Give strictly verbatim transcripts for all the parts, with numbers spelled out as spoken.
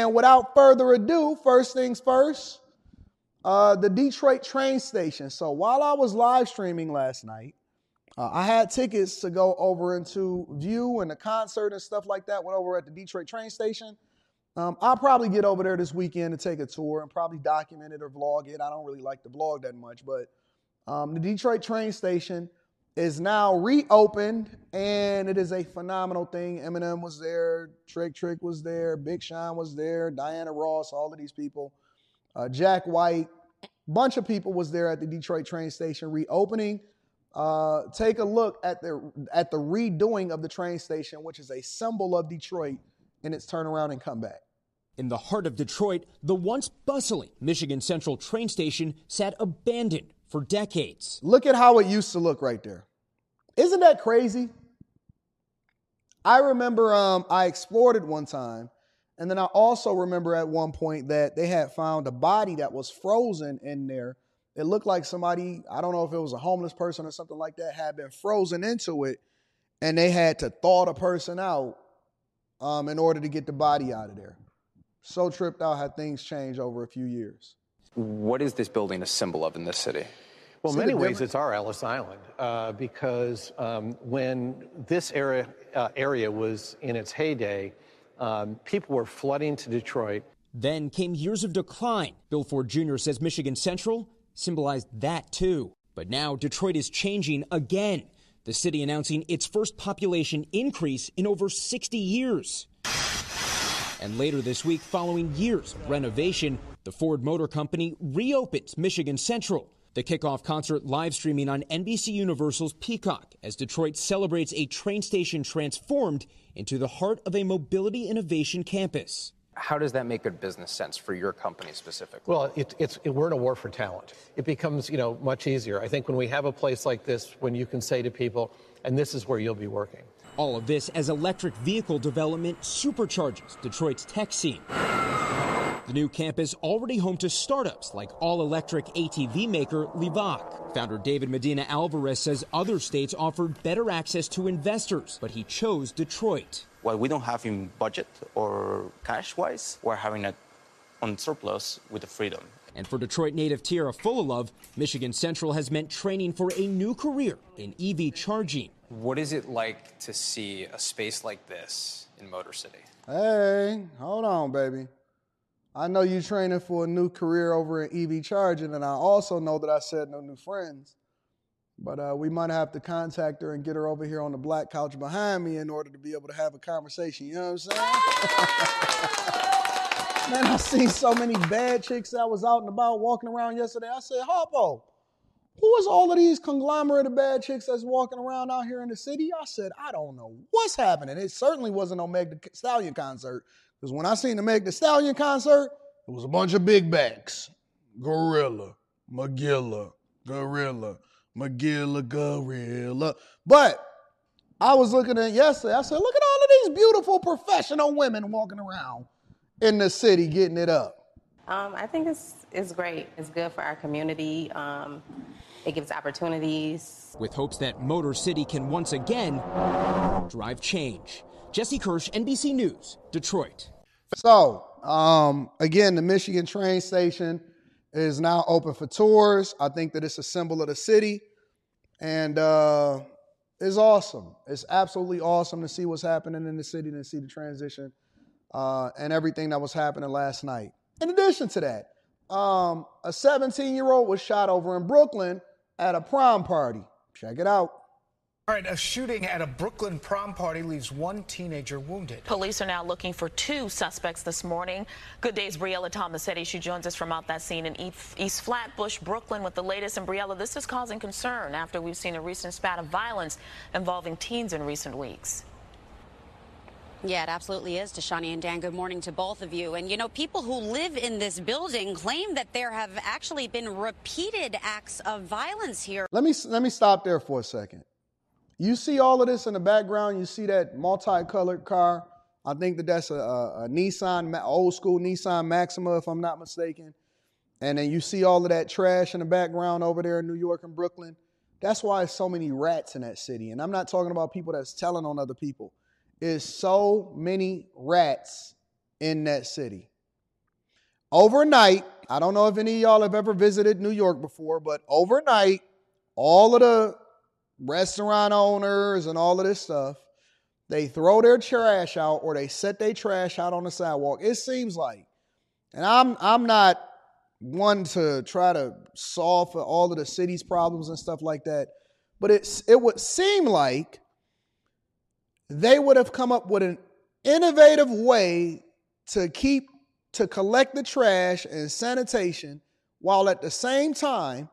And without further ado, first things first, uh, the Detroit train station. So while I was live streaming last night, uh, I had tickets to go over into View and the concert and stuff like that. Went over at the Detroit train station. Um, I'll probably get over there this weekend to take a tour and probably document it or vlog it. I don't really like to vlog that much, but um, the Detroit train station is now reopened, and it is a phenomenal thing. Eminem was there, Trick Trick was there, Big Sean was there, Diana Ross, all of these people, uh, Jack White, bunch of people was there at the Detroit train station reopening. Uh, take a look at the at the redoing of the train station, which is a symbol of Detroit in its turnaround and comeback. In the heart of Detroit, the once bustling Michigan Central train station sat abandoned for decades. Look at how it used to look right there. Isn't that crazy? I remember um, I explored it one time, and then I also remember at one point that they had found a body that was frozen in there. It looked like somebody, I don't know if it was a homeless person or something like that, had been frozen into it, and they had to thaw the person out um, in order to get the body out of there. So tripped out how things change over a few years. What is this building a symbol of in this city? Well, in many ways, it's our Ellis Island, uh, because um, when this area, uh, area was in its heyday, um, people were flooding to Detroit. Then came years of decline. Bill Ford Junior says Michigan Central symbolized that too. But now Detroit is changing again. The city announcing its first population increase in over sixty years. And later this week, following years of renovation, the Ford Motor Company reopens Michigan Central. The kickoff concert live streaming on N B C Universal's Peacock as Detroit celebrates a train station transformed into the heart of a mobility innovation campus. How does that make good business sense for your company specifically? Well, it, it's it, we're in a war for talent. It becomes, you know, much easier. I think when we have a place like this, when you can say to people, and this is where you'll be working. All of this as electric vehicle development supercharges Detroit's tech scene. The new campus already home to startups like all-electric A T V maker Livac. Founder David Medina Alvarez says other states offered better access to investors, but he chose Detroit. What we don't have in budget or cash-wise, we're having it on surplus with the freedom. And for Detroit native Tierra Fullilove, Michigan Central has meant training for a new career in E V charging. What is it like to see a space like this in Motor City? Hey, hold on, baby. I know you training for a new career over in E V charging, and I also know that I said no new friends. But uh, we might have to contact her and get her over here on the black couch behind me in order to be able to have a conversation. You know what I'm saying? Man, I seen so many bad chicks that was out and about walking around yesterday. I said, Harpo, who is all of these conglomerate of bad chicks that's walking around out here in the city? I said, I don't know what's happening. It certainly wasn't no Meg Thee Stallion concert. Because when I seen the Meg Thee Stallion concert, it was a bunch of big backs. Gorilla, Magilla, Gorilla, Magilla, Gorilla. But I was looking at yesterday, I said, look at all of these beautiful professional women walking around in the city getting it up. Um, I think it's it's great. It's good for our community. Um, it gives opportunities. With hopes that Motor City can once again drive change. Jesse Kirsch, N B C News, Detroit. So, um, again, the Michigan train station is now open for tours. I think that it's a symbol of the city, and uh, it's awesome. It's absolutely awesome to see what's happening in the city and to see the transition uh, and everything that was happening last night. In addition to that, um, a seventeen-year-old was shot over in Brooklyn at a prom party. Check it out. All right, a shooting at a Brooklyn prom party leaves one teenager wounded. Police are now looking for two suspects this morning. Good day's Briella Tomasetti. She joins us from out that scene in East Flatbush, Brooklyn, with the latest. And Briella, this is causing concern after we've seen a recent spat of violence involving teens in recent weeks. Yeah, it absolutely is, Tashani and Dan. Good morning to both of you. And, you know, people who live in this building claim that there have actually been repeated acts of violence here. Let me let me stop there for a second. You see all of this in the background. You see that multicolored car. I think that that's a, a, a Nissan, old school Nissan Maxima, if I'm not mistaken. And then you see all of that trash in the background over there in New York and Brooklyn. That's why there's so many rats in that city. And I'm not talking about people that's telling on other people. There's so many rats in that city. overnight, I don't know if any of y'all have ever visited New York before, but overnight, all of the restaurant owners and all of this stuff, they throw their trash out or they set their trash out on the sidewalk. It seems like, and I'm I'm not one to try to solve for all of the city's problems and stuff like that, but it's it would seem like they would have come up with an innovative way to keep to collect the trash and sanitation while at the same time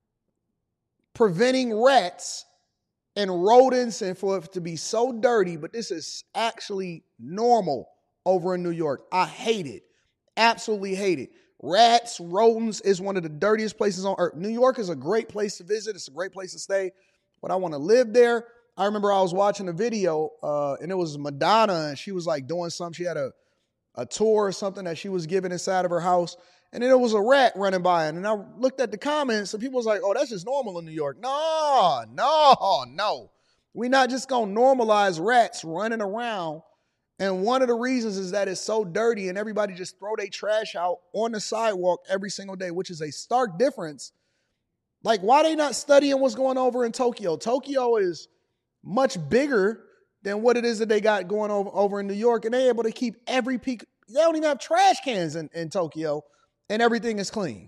preventing rats and rodents and for it to be so dirty. But this is actually normal over in New York. I hate it. Absolutely hate it. Rats, rodents is one of the dirtiest places on earth. New York is a great place to visit. It's a great place to stay. But I want to live there. I remember I was watching a video uh, and it was Madonna and she was like doing something. She had a, a tour or something that she was giving inside of her house. And then there was a rat running by. And I looked at the comments and people was like, oh, that's just normal in New York. No, no, no. We're not just going to normalize rats running around. And one of the reasons is that it's so dirty and everybody just throw their trash out on the sidewalk every single day, which is a stark difference. Like, why they not studying what's going over in Tokyo? Tokyo is much bigger than what it is that they got going over, over in New York. And they're able to keep every peak. They don't even have trash cans in, in Tokyo and everything is clean.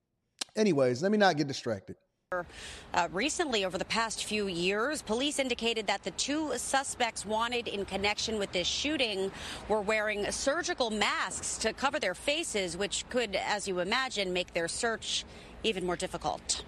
Anyways, let me not get distracted. Uh, recently, over the past few years, police indicated that the two suspects wanted in connection with this shooting were wearing surgical masks to cover their faces, which could, as you imagine, make their search even more difficult.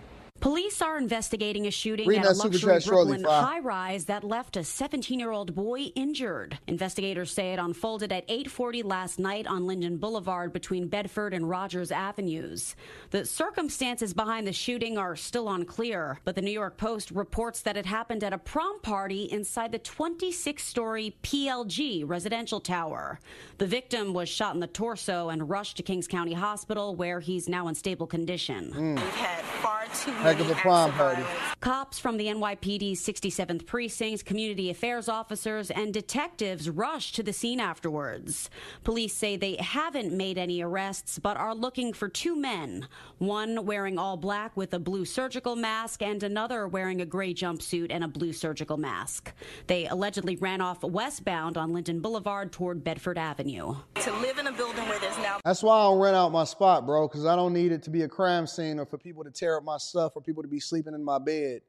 Police are investigating a shooting Read at a luxury Brooklyn high-rise that left a seventeen-year-old boy injured. Investigators say it unfolded at eight forty last night on Linden Boulevard between Bedford and Rogers Avenues. The circumstances behind the shooting are still unclear, but the New York Post reports that it happened at a prom party inside the twenty-six story P L G residential tower. The victim was shot in the torso and rushed to Kings County Hospital, where he's now in stable condition. Mm. We've had far too Heck of a prom party. Cops from the N Y P D's sixty-seventh Precinct, community affairs officers, and detectives rushed to the scene afterwards. Police say they haven't made any arrests, but are looking for two men, one wearing all black with a blue surgical mask and another wearing a gray jumpsuit and a blue surgical mask. They allegedly ran off westbound on Linden Boulevard toward Bedford Avenue. To live in a building where there's now... That's why I don't rent out my spot, bro, because I don't need it to be a crime scene or for people to tear up my stuff or people to be sleeping in my bed.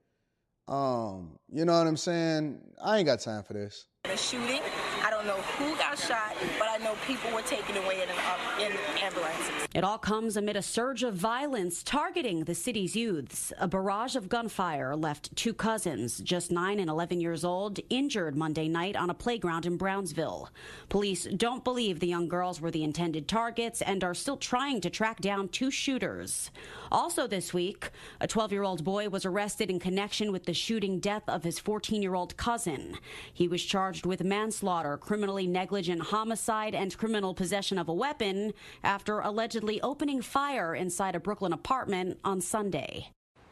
Um, you know what I'm saying? I ain't got time for this. The shooting, I don't know who got shot, but I know people were taken away in, an, um, in ambulances. It all comes amid a surge of violence targeting the city's youths. A barrage of gunfire left two cousins, just nine and eleven years old, injured Monday night on a playground in Brownsville. Police don't believe the young girls were the intended targets and are still trying to track down two shooters. Also this week, a twelve-year-old boy was arrested in connection with the shooting death of his fourteen-year-old cousin. He was charged with manslaughter, criminally negligent homicide, and criminal possession of a weapon after allegedly opening fire inside a Brooklyn apartment on Sunday.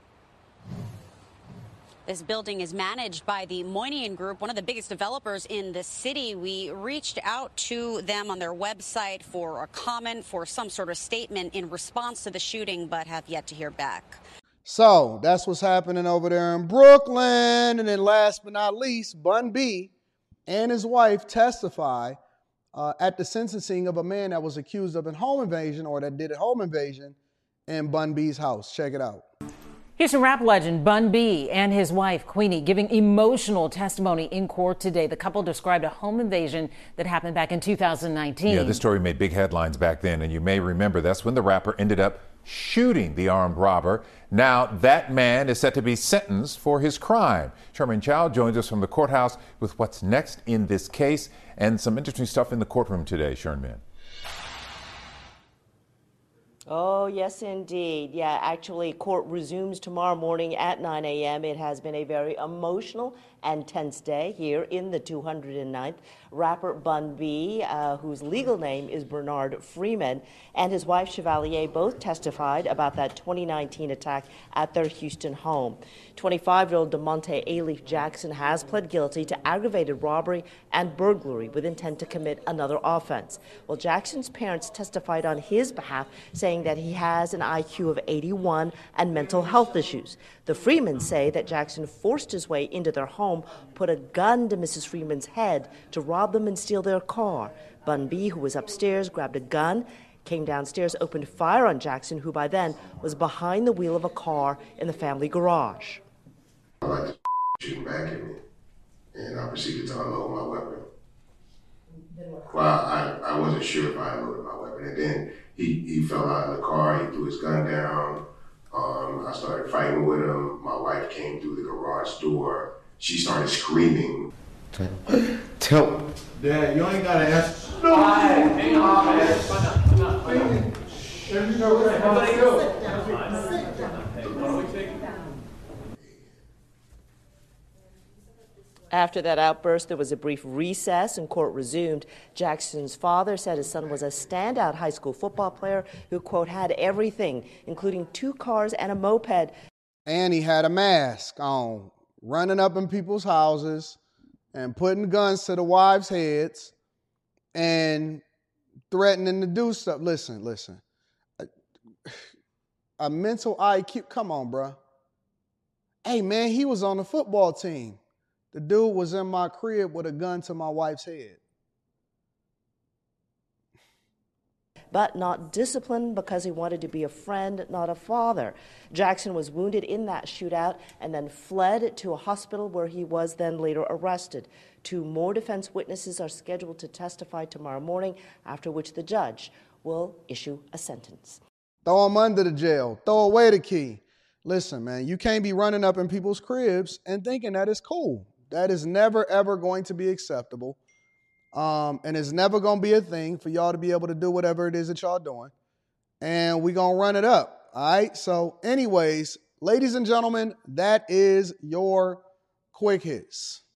This building is managed by the Moynihan Group, one of the biggest developers in the city. We reached out to them on their website for a comment, for some sort of statement in response to the shooting, but have yet to hear back. So that's what's happening over there in Brooklyn. And then last but not least, Bun B and his wife testify uh, at the sentencing of a man that was accused of a home invasion or that did a home invasion in Bun B's house. Check it out. Here's from rap legend Bun B and his wife, Queenie, giving emotional testimony in court today. The couple described a home invasion that happened back in two thousand nineteen. Yeah, this story made big headlines back then, and you may remember that's when the rapper ended up shooting the armed robber. Now that man is set to be sentenced for his crime. Sherman Chow joins us from the courthouse with what's next in this case and some interesting stuff in the courtroom today. Sherman. Oh, yes, indeed. Yeah, actually, court resumes tomorrow morning at nine a m It has been a very emotional and tense day here in the two hundred ninth. Rapper Bun B, uh, whose legal name is Bernard Freeman, and his wife Chevalier both testified about that twenty nineteen attack at their Houston home. twenty-five-year-old DeMonte Alief Jackson has pled guilty to aggravated robbery and burglary with intent to commit another offense. Well, Jackson's parents testified on his behalf, saying that he has an I Q of eighty-one and mental health issues. The Freemans say that Jackson forced his way into their home, put a gun to Missus Freeman's head to rob them and steal their car. Bun B, who was upstairs, grabbed a gun, came downstairs, opened fire on Jackson, who by then was behind the wheel of a car in the family garage. I like to shooting back at me, and I proceeded to unload my weapon. Well, I, I wasn't sure if I unloaded my weapon, and then he, he fell out of the car, he threw his gun down. Um, I started fighting with him. My wife came through the garage door. She started screaming. Tell. Dad, you ain't gotta ask. No. Hang on, man. Come on, come on, come on. Everybody go. Sit down. What are we taking? After that outburst, there was a brief recess and court resumed. Jackson's father said his son was a standout high school football player who, quote, had everything, including two cars and a moped. And he had a mask on, running up in people's houses and putting guns to the wives' heads and threatening to do stuff. Listen, listen. A, a mental I Q, come on, bro. Hey, man, he was on the football team. The dude was in my crib with a gun to my wife's head. But not disciplined because he wanted to be a friend, not a father. Jackson was wounded in that shootout and then fled to a hospital where he was then later arrested. Two more defense witnesses are scheduled to testify tomorrow morning, after which the judge will issue a sentence. Throw him under the jail. Throw away the key. Listen, man, you can't be running up in people's cribs and thinking that it's cool. That is never, ever going to be acceptable. Um, and it's never going to be a thing for y'all to be able to do whatever it is that y'all doing. And we're going to run it up. All right. So anyways, ladies and gentlemen, that is your quick hits.